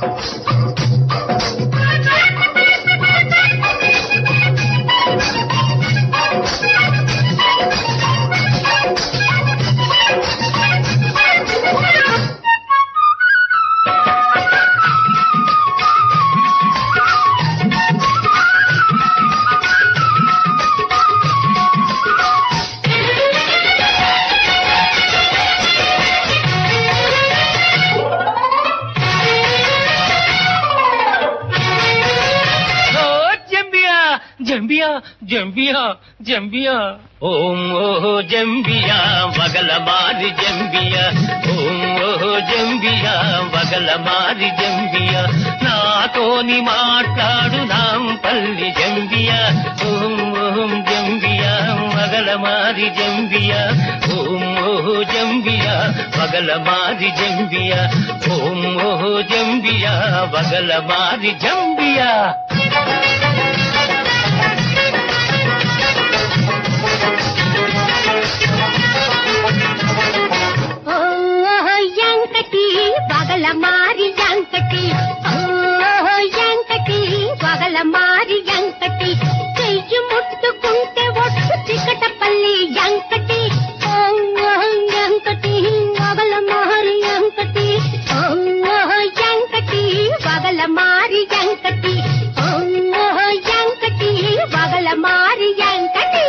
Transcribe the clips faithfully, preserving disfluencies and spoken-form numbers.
జంబియా జంబియా జంబియా ఓం ఓహో జంబియా వగల మారి జంబియా ఓం ఓహో జంబియా వగల మారి జంబియా నాతోని మాట్లాడు నాంపల్లి జంబియా ఓం ఓం జంబియా వగల మారి జంబియా ఓం ఓహో జంబియా వగల మారి జంబియా ఓం ఓహో జంబియా వగల మారి జంబియా వగల మారి యంకటి ఓ యంకటి వగల మారి యంకటి చెయ్యి ముట్టుకుంటే ఒట్టు చికటపల్లి యంకటి ఓ యంకటి వగల మారి యంకటి ఓ యంకటి వగల మారి యంకటి ఓ యంకటి వగల మారి యంకటి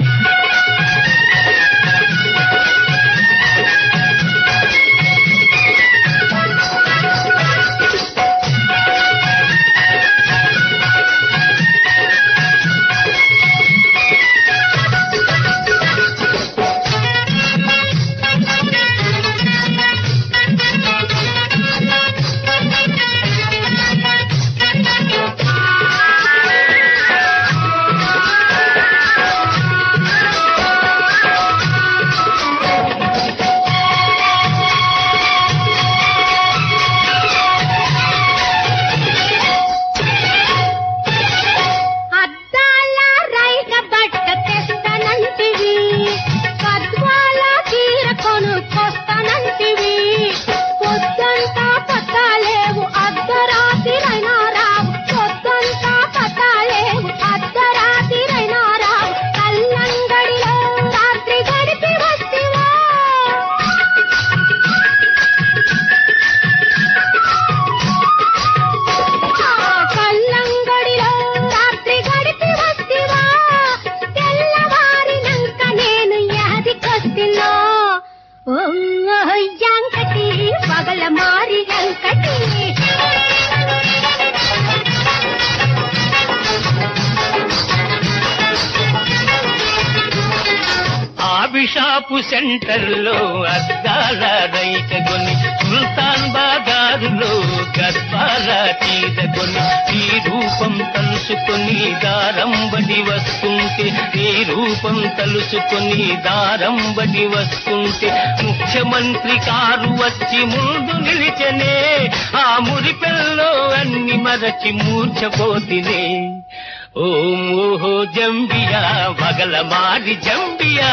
షాపు సెంటర్లో అద్దాల రైక కొని సుల్తాన్ బాజారులో గద్వాల చీర కొని ఈ రూపం తలుసుకొని దారంబడి వస్తుంటే ఈ రూపం తలుసుకొని దారంబడి వస్తుంటే ముఖ్యమంత్రి కారు వచ్చి ముందు నిలిచనే ఆ మురిపెల్లో అన్ని మరచి మూర్ఛపోతినే ఓం ఓహో జంబియా వగల మారి జంబియా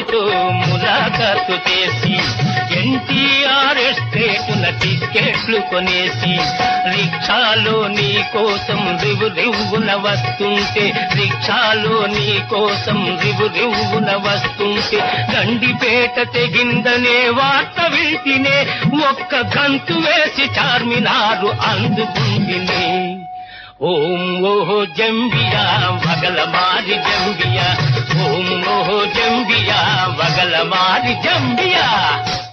నాతో ములాఖాతు చేసి ఎన్టీఆర్ ఎస్టేటున టిక్కెట్లు కొనేసి రిక్షాలో నీ కోసం రివు రివ్వున వస్తుంటే రిక్షాలో నీ కోసం రివు రివ్వున వస్తుంటే గండిపేట తెగిందనే వార్త వింటినే ఒక్క గంతు వేసి చార్మినారు అందుకుంటినే. ఓం ఓహో జంబియా వగల మారి జంబియా, ఓం ఓహో జంబియా వగల మారి జంబియా.